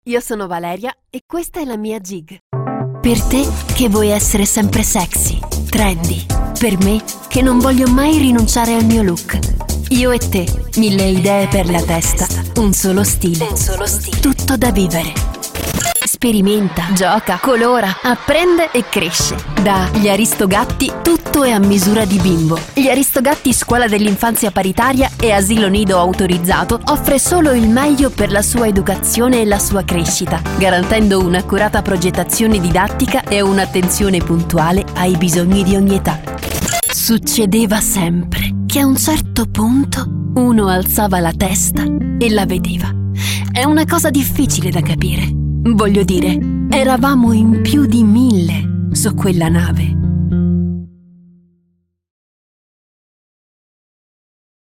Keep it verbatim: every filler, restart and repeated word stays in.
io sono Valeria e questa è la mia gig. Per te che vuoi essere sempre sexy, trendy. Per me che non voglio mai rinunciare al mio look. Io e te, mille idee per la testa, un solo stile, un solo stile. Tutto da vivere. Sperimenta, gioca, colora, apprende e cresce. Da Gli Aristogatti tutto è a misura di bimbo. Gli Aristogatti Scuola dell'Infanzia Paritaria e Asilo Nido Autorizzato offre solo il meglio per la sua educazione e la sua crescita, garantendo un'accurata progettazione didattica e un'attenzione puntuale ai bisogni di ogni età. Succedeva sempre che a un certo punto uno alzava la testa e la vedeva. È una cosa difficile da capire. Voglio dire, eravamo in più di mille su quella nave.